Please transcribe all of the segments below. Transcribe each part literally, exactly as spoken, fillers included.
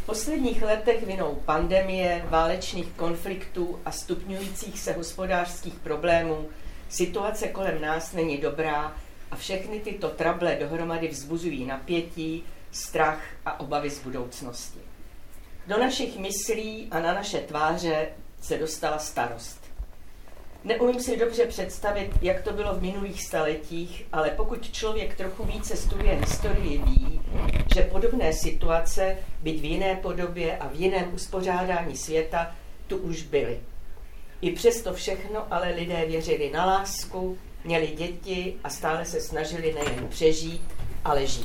V posledních letech vinou pandemie, válečných konfliktů a stupňujících se hospodářských problémů situace kolem nás není dobrá a všechny tyto trable dohromady vzbuzují napětí, strach a obavy z budoucnosti. Do našich myslí a na naše tváře se dostala starost. Neumím si dobře představit, jak to bylo v minulých staletích, ale pokud člověk trochu více studuje historii, ví, že podobné situace, byť v jiné podobě a v jiném uspořádání světa, tu už byly. I přesto všechno ale lidé věřili na lásku, měli děti a stále se snažili nejen přežít, ale žít.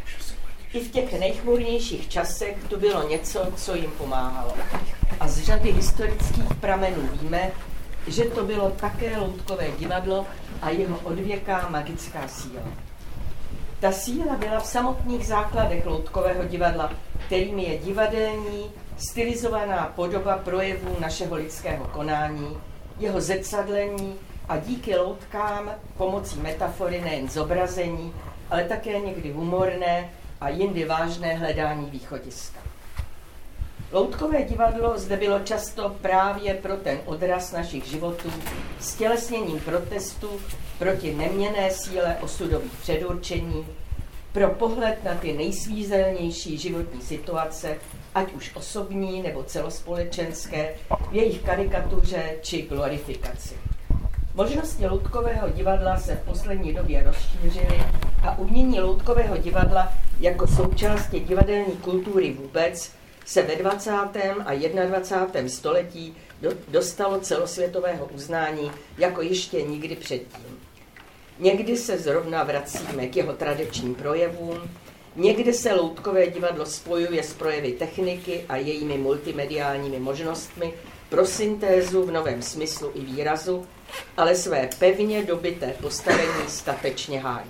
I v těch nejchmurnějších časech tu bylo něco, co jim pomáhalo. A z řady historických pramenů víme, že to bylo také loutkové divadlo a jeho odvěká magická síla. Ta síla byla v samotných základech loutkového divadla, kterým je divadelní, stylizovaná podoba projevů našeho lidského konání, jeho zrcadlení a díky loutkám pomocí metafory nejen zobrazení, ale také někdy humorné a jindy vážné hledání východiska. Loutkové divadlo zde bylo často právě pro ten odraz našich životů stělesněním protestu proti neměnné síle osudových předurčení, pro pohled na ty nejsvízelnější životní situace, ať už osobní nebo celospolečenské, v jejich karikatuře či glorifikaci. Možnosti loutkového divadla se v poslední době rozšířily a umění loutkového divadla jako součásti divadelní kultury vůbec se ve dvacátém a dvacátém prvním století dostalo celosvětového uznání jako ještě nikdy předtím. Někdy se zrovna vracíme k jeho tradičním projevům, někdy se loutkové divadlo spojuje s projevy techniky a jejími multimediálními možnostmi pro syntézu v novém smyslu i výrazu, ale své pevně dobyté postavení statečně hájí.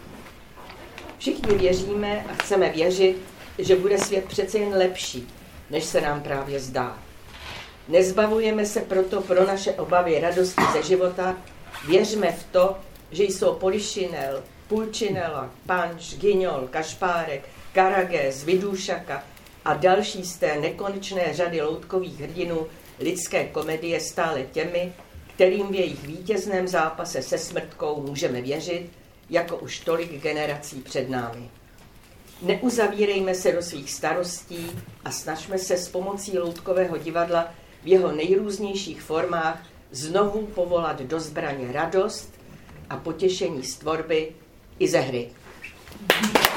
Všichni věříme a chceme věřit, že bude svět přece jen lepší, než se nám právě zdá. Nezbavujeme se proto pro naše obavy radosti ze života, věřme v to, že jsou Polišinel, Pulcinella, Panč, Guignol, Kašpárek, Karagés, Vidúšaka a další z té nekonečné řady loutkových hrdinů lidské komedie stále těmi, kterým v jejich vítězném zápase se smrtkou můžeme věřit, jako už tolik generací před námi. Neuzavírejme se do svých starostí a snažme se s pomocí loutkového divadla v jeho nejrůznějších formách znovu povolat do zbraně radost a potěšení z tvorby i ze hry.